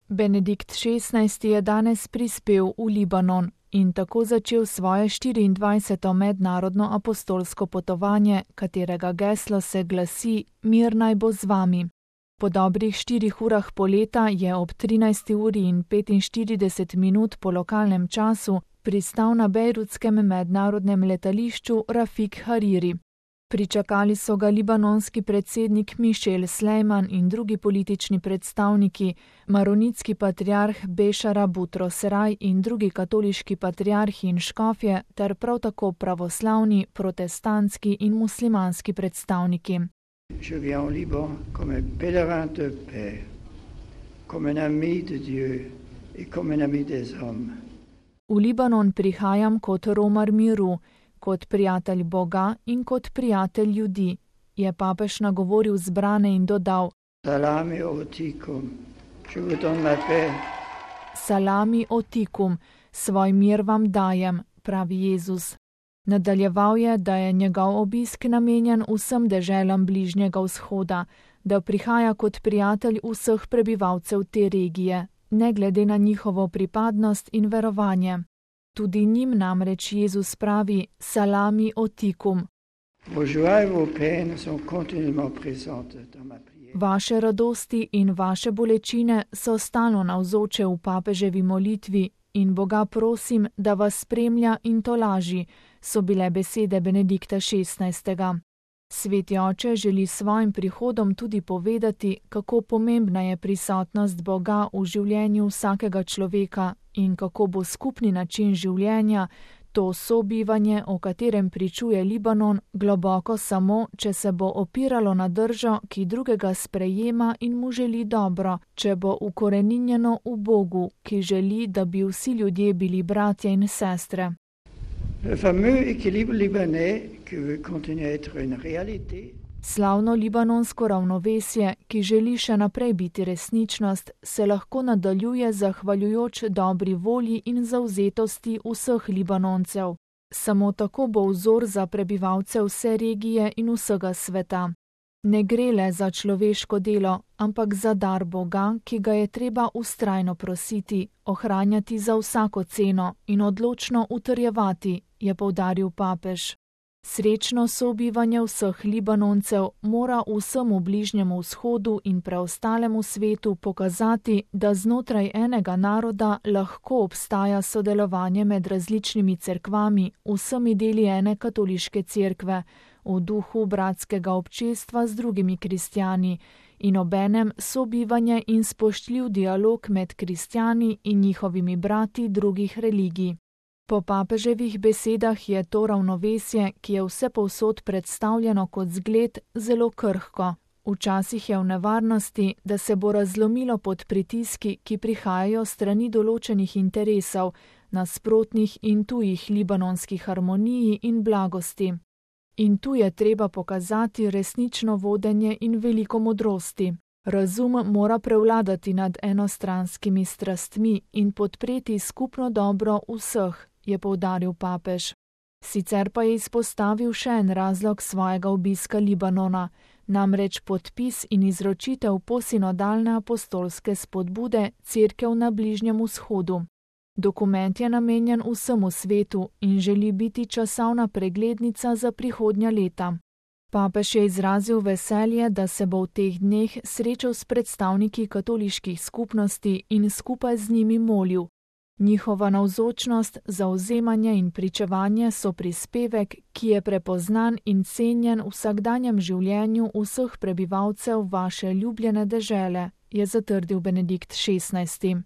Benedikt XVI. Je danes prispel v Libanon in tako začel svoje 24. mednarodno apostolsko potovanje, katerega geslo se glasi: Mir naj bo z vami. Po dobrih 4 urah poleta je ob 13. uri in 45 minut po lokalnem času pristal na bejrutskem mednarodnem letališču Rafik Hariri. Pričakali so ga libanonski predsednik Mišel Slejman in drugi politični predstavniki, maronitski patriarh Bešara Butro-Seraj in drugi katoliški patriarhi in škofje ter prav tako pravoslavni, protestantski in muslimanski predstavniki. Je viens au Liban comme un pèlerin de paix, comme un ami de Dieu et comme un ami des hommes. V Libanon prihajam kot romar miru, kot prijatelj Boga in kot prijatelj ljudi, je papež nagovoril zbrane in dodal: Salami otikum, je vous donne ma paix. Salami otikum, svoj mir vam dajem, pravi Jezus. Nadaljeval je, da je njegov obisk namenjen vsem deželam Bližnjega vzhoda, da prihaja kot prijatelj vseh prebivalcev te regije, ne glede na njihovo pripadnost in verovanje. Tudi njim namreč Jezus pravi: Salami otikum. Vaše radosti in vaše bolečine so stalno navzoče v papeževi molitvi in Boga prosim, da vas spremlja in tolaži, so bile besede Benedikta XVI. Sveti oče želi s svojim prihodom tudi povedati, kako pomembna je prisotnost Boga v življenju vsakega človeka in kako bo skupni način življenja, to sobivanje, o katerem pričuje Libanon, globoko samo, če se bo opiralo na držo, ki drugega sprejema in mu želi dobro, če bo ukoreninjeno v Bogu, ki želi, da bi vsi ljudje bili bratje in sestre. Slavno libanonsko ravnovesje, ki želi še naprej biti resničnost, se lahko nadaljuje zahvaljujoč dobri volji in zavzetosti vseh Libanoncev. Samo tako bo vzor za prebivalce vse regije in vsega sveta. Ne gre le za človeško delo, ampak za dar Boga, ki ga je treba vztrajno prositi, ohranjati za vsako ceno in odločno utrjevati, je poudaril papež. Srečno sobivanje vseh Libanoncev mora vsemu Bližnjemu vzhodu in preostalemu svetu pokazati, da znotraj enega naroda lahko obstaja sodelovanje med različnimi cerkvami, vsemi deli ene katoliške cerkve, v duhu bratskega občestva z drugimi kristjani in obenem sobivanje in spoštljiv dialog med kristjani in njihovimi brati drugih religij. Po papeževih besedah je to ravnovesje, ki je vsepovsod predstavljeno kot zgled, zelo krhko. Včasih je v nevarnosti, da se bo razlomilo pod pritiski, ki prihajajo strani določenih interesov, nasprotnih in tujih libanonski harmoniji in blagosti. In tu je treba pokazati resnično vodenje in veliko modrosti. Razum mora prevladati nad enostranskimi strastmi in podpreti skupno dobro vseh, je poudaril papež. Sicer pa je izpostavil še en razlog svojega obiska Libanona, namreč podpis in izročitev posinodalne apostolske spodbude Cerkev na Bližnjem vzhodu. Dokument je namenjen vsemu svetu in želi biti časovna preglednica za prihodnja leta. Papež je izrazil veselje, da se bo v teh dneh srečal s predstavniki katoliških skupnosti in skupaj z njimi molil. Njihova navzočnost, zavzemanje in pričevanje so prispevek, ki je prepoznan in cenjen v vsakdanjem življenju vseh prebivalcev vaše ljubljene dežele, je zatrdil Benedikt XVI.